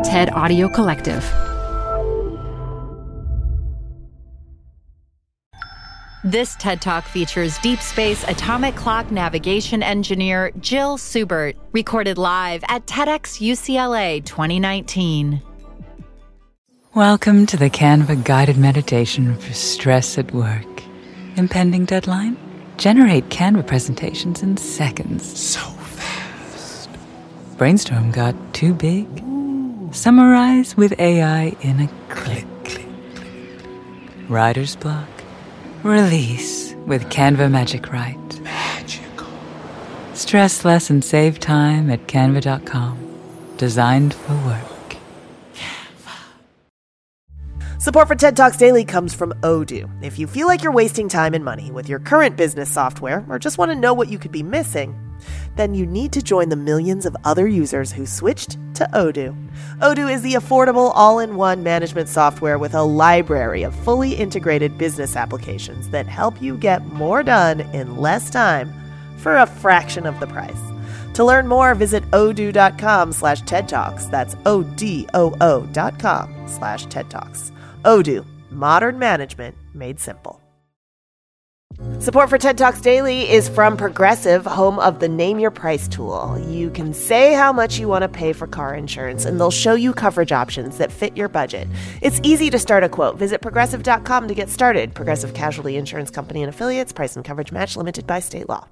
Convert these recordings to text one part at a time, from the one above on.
TED Audio Collective. This TED Talk features deep space atomic clock navigation engineer Jill Subert, recorded live at TEDx UCLA 2019. Welcome to the Canva guided meditation for stress at work. Impending deadline? Generate Canva presentations in seconds. So fast. Brainstorm got too big? Summarize with AI in a click. Writer's block? Release with Canva Magic Write. Magical. Stress less and save time at canva.com. Designed for work. Support for TED Talks Daily comes from Odoo. If you feel like you're wasting time and money with your current business software or just want to know what you could be missing, then you need to join the millions of other users who switched to Odoo. Odoo is the affordable all-in-one management software with a library of fully integrated business applications that help you get more done in less time for a fraction of the price. To learn more, visit odoo.com/TED Talks. That's ODOO.com/TED Talks. Odoo, modern management made simple. Support for TED Talks Daily is from Progressive, home of the Name Your Price tool. You can say how much you want to pay for car insurance, and they'll show you coverage options that fit your budget. It's easy to start a quote. Visit Progressive.com to get started. Progressive Casualty Insurance Company and Affiliates. Price and coverage match limited by state law.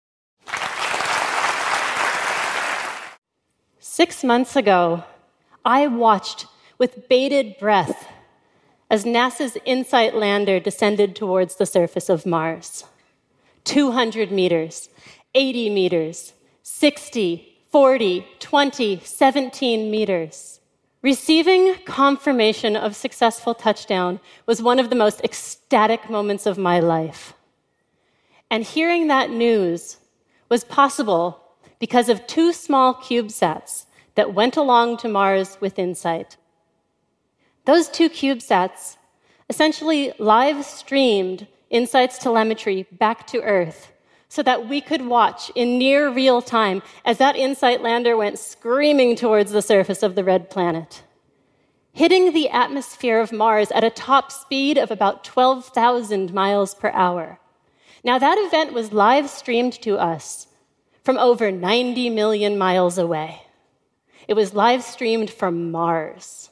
6 months ago, I watched with bated breath as NASA's InSight lander descended towards the surface of Mars. 200 meters, 80 meters, 60, 40, 20, 17 meters. Receiving confirmation of successful touchdown was one of the most ecstatic moments of my life. And hearing that news was possible because of 2 small CubeSats that went along to Mars with InSight. Those 2 CubeSats essentially live-streamed InSight's telemetry back to Earth so that we could watch in near real time as that InSight lander went screaming towards the surface of the red planet, hitting the atmosphere of Mars at a top speed of about 12,000 miles per hour. Now, that event was live-streamed to us from over 90 million miles away. It was live-streamed from Mars.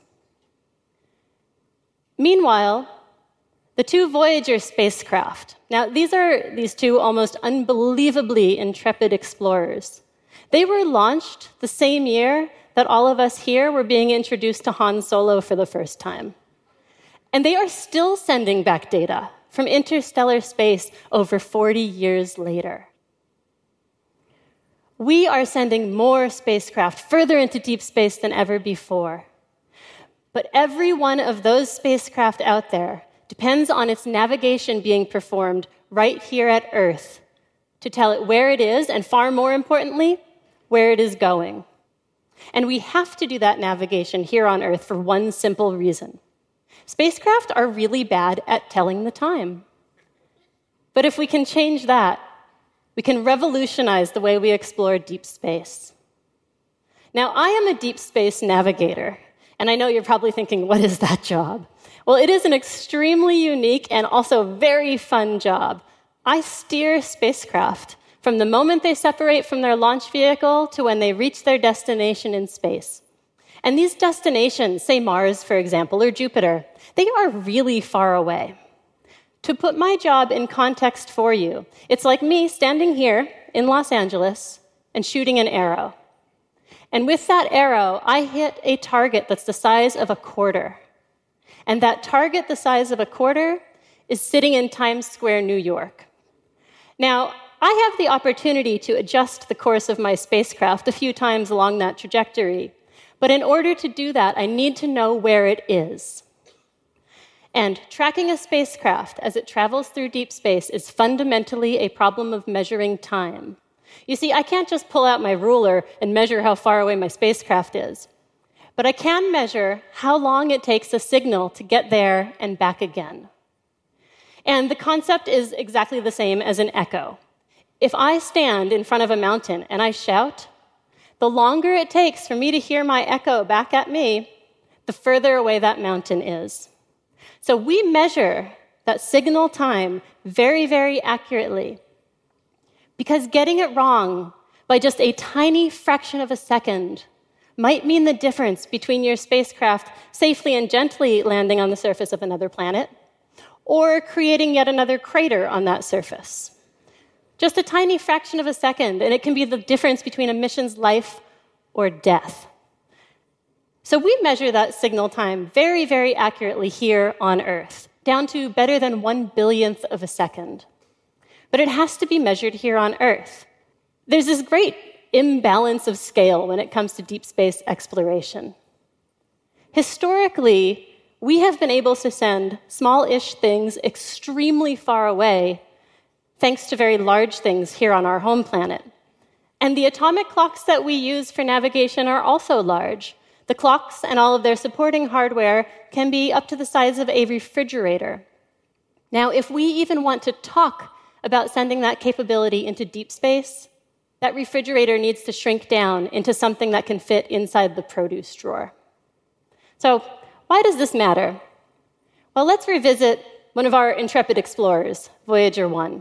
Meanwhile, the 2 Voyager spacecraft. Now, these are these 2 almost unbelievably intrepid explorers. They were launched the same year that all of us here were being introduced to Han Solo for the first time. And they are still sending back data from interstellar space over 40 years later. We are sending more spacecraft further into deep space than ever before. But every one of those spacecraft out there depends on its navigation being performed right here at Earth to tell it where it is, and far more importantly, where it is going. And we have to do that navigation here on Earth for one simple reason. Spacecraft are really bad at telling the time. But if we can change that, we can revolutionize the way we explore deep space. Now, I am a deep space navigator. And I know you're probably thinking, what is that job? Well, it is an extremely unique and also very fun job. I steer spacecraft from the moment they separate from their launch vehicle to when they reach their destination in space. And these destinations, say Mars, for example, or Jupiter, they are really far away. To put my job in context for you, it's like me standing here in Los Angeles and shooting an arrow. And with that arrow, I hit a target that's the size of a quarter. And that target the size of a quarter is sitting in Times Square, New York. Now, I have the opportunity to adjust the course of my spacecraft a few times along that trajectory. But in order to do that, I need to know where it is. And tracking a spacecraft as it travels through deep space is fundamentally a problem of measuring time. You see, I can't just pull out my ruler and measure how far away my spacecraft is. But I can measure how long it takes a signal to get there and back again. And the concept is exactly the same as an echo. If I stand in front of a mountain and I shout, the the longer it takes for me to hear my echo back at me, the further away that mountain is. So we measure that signal time very, very accurately, because getting it wrong by just a tiny fraction of a second might mean the difference between your spacecraft safely and gently landing on the surface of another planet or creating yet another crater on that surface. Just a tiny fraction of a second, and it can be the difference between a mission's life or death. So we measure that signal time very, very accurately here on Earth, down to better than 1/1,000,000th of a second. But it has to be measured here on Earth. There's this great imbalance of scale when it comes to deep space exploration. Historically, we have been able to send small-ish things extremely far away thanks to very large things here on our home planet. And the atomic clocks that we use for navigation are also large. The clocks and all of their supporting hardware can be up to the size of a refrigerator. Now, if we even want to talk about sending that capability into deep space, that refrigerator needs to shrink down into something that can fit inside the produce drawer. So, why does this matter? Well, let's revisit one of our intrepid explorers, Voyager 1.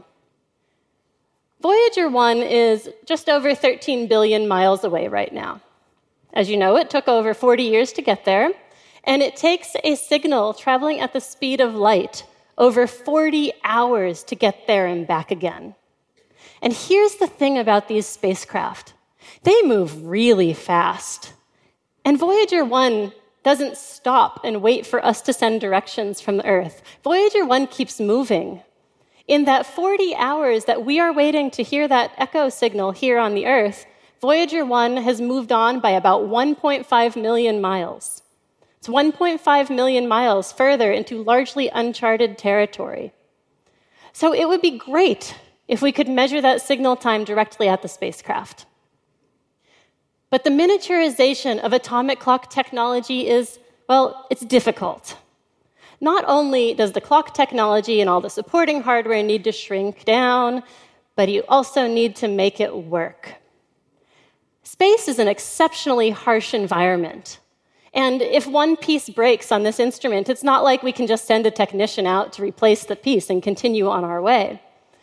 Voyager 1 is just over 13 billion miles away right now. As you know, it took over 40 years to get there, and it takes a signal traveling at the speed of light over 40 hours to get there and back again. And here's the thing about these spacecraft. They move really fast. And Voyager 1 doesn't stop and wait for us to send directions from the Earth. Voyager 1 keeps moving. In that 40 hours that we are waiting to hear that echo signal here on the Earth, Voyager 1 has moved on by about 1.5 million miles. It's 1.5 million miles further into largely uncharted territory. So it would be great if we could measure that signal time directly at the spacecraft. But the miniaturization of atomic clock technology is, well, it's difficult. Not only does the clock technology and all the supporting hardware need to shrink down, but you also need to make it work. Space is an exceptionally harsh environment. And if one piece breaks on this instrument, it's not like we can just send a technician out to replace the piece and continue on our way.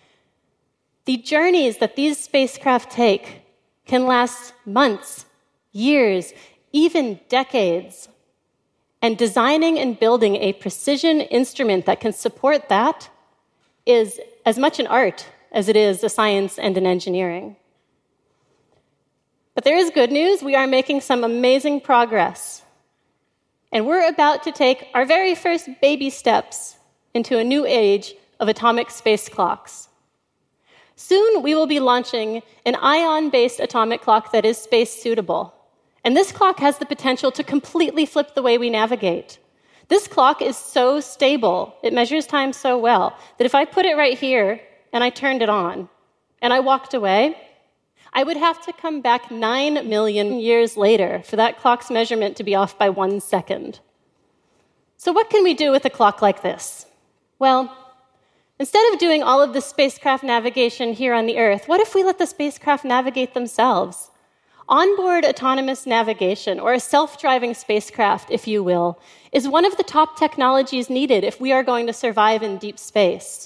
The journeys that these spacecraft take can last months, years, even decades. And designing and building a precision instrument that can support that is as much an art as it is a science and an engineering. But there is good news. We are making some amazing progress. And we're about to take our very first baby steps into a new age of atomic space clocks. Soon, we will be launching an ion-based atomic clock that is space-suitable. And this clock has the potential to completely flip the way we navigate. This clock is so stable, it measures time so well, that if I put it right here and I turned it on and I walked away, I would have to come back 9 million years later for that clock's measurement to be off by 1 second. So what can we do with a clock like this? Well, instead of doing all of the spacecraft navigation here on the Earth, what if we let the spacecraft navigate themselves? Onboard autonomous navigation, or a self-driving spacecraft, if you will, is one of the top technologies needed if we are going to survive in deep space.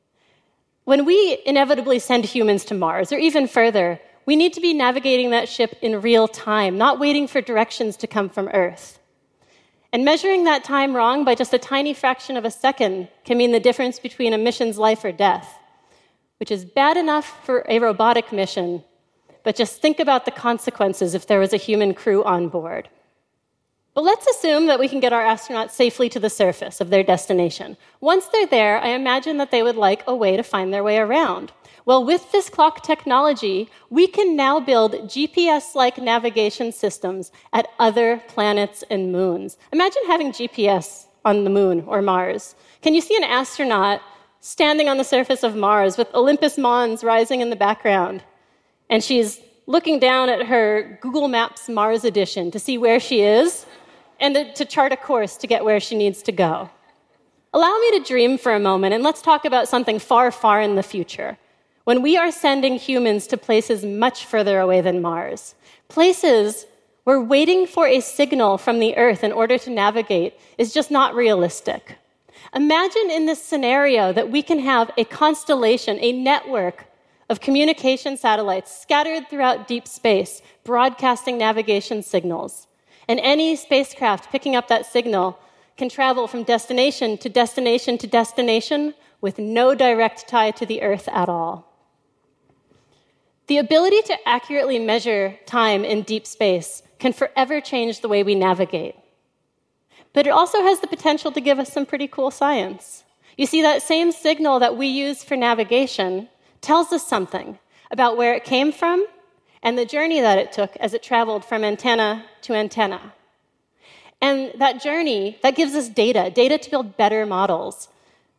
When we inevitably send humans to Mars, or even further, we need to be navigating that ship in real time, not waiting for directions to come from Earth. And measuring that time wrong by just a tiny fraction of a second can mean the difference between a mission's life or death, which is bad enough for a robotic mission, but just think about the consequences if there was a human crew on board. But let's assume that we can get our astronauts safely to the surface of their destination. Once they're there, I imagine that they would like a way to find their way around. Well, with this clock technology, we can now build GPS-like navigation systems at other planets and moons. Imagine having GPS on the moon or Mars. Can you see an astronaut standing on the surface of Mars with Olympus Mons rising in the background? And she's looking down at her Google Maps Mars edition to see where she is and to chart a course to get where she needs to go. Allow me to dream for a moment, and let's talk about something far, far in the future, when we are sending humans to places much further away than Mars, places where waiting for a signal from the Earth in order to navigate is just not realistic. Imagine in this scenario that we can have a constellation, a network of communication satellites scattered throughout deep space, broadcasting navigation signals. And any spacecraft picking up that signal can travel from destination to destination to destination with no direct tie to the Earth at all. The ability to accurately measure time in deep space can forever change the way we navigate. But it also has the potential to give us some pretty cool science. You see, that same signal that we use for navigation tells us something about where it came from and the journey that it took as it traveled from antenna to antenna. And that journey, that gives us data to build better models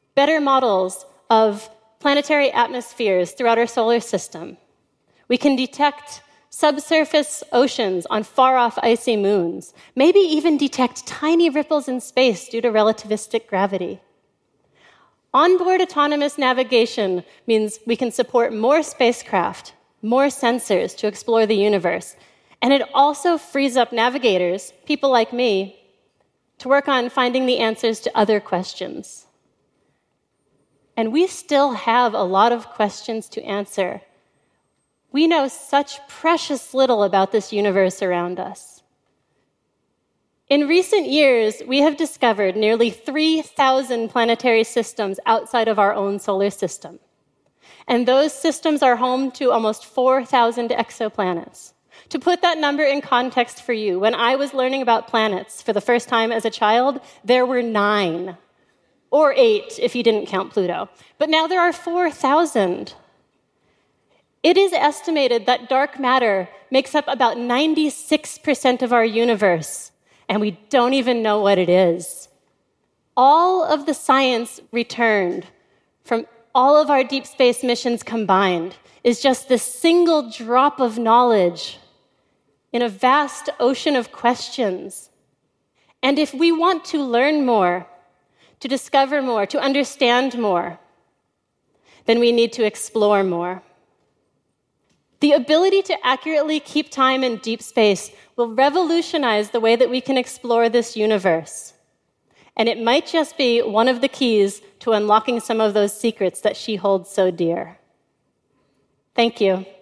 of planetary atmospheres throughout our solar system. We can detect subsurface oceans on far-off icy moons, maybe even detect tiny ripples in space due to relativistic gravity. Onboard autonomous navigation means we can support more spacecraft, more sensors to explore the universe, and it also frees up navigators, people like me, to work on finding the answers to other questions. And we still have a lot of questions to answer. We know such precious little about this universe around us. In recent years, we have discovered nearly 3,000 planetary systems outside of our own solar system. And those systems are home to almost 4,000 exoplanets. To put that number in context for you, when I was learning about planets for the first time as a child, there were 9. Or 8, if you didn't count Pluto. But now there are 4,000. It is estimated that dark matter makes up about 96% of our universe, and we don't even know what it is. All of the science returned from all of our deep space missions combined is just this single drop of knowledge in a vast ocean of questions. And if we want to learn more, to discover more, to understand more, then we need to explore more. The ability to accurately keep time in deep space will revolutionize the way that we can explore this universe. And it might just be one of the keys to unlocking some of those secrets that she holds so dear. Thank you.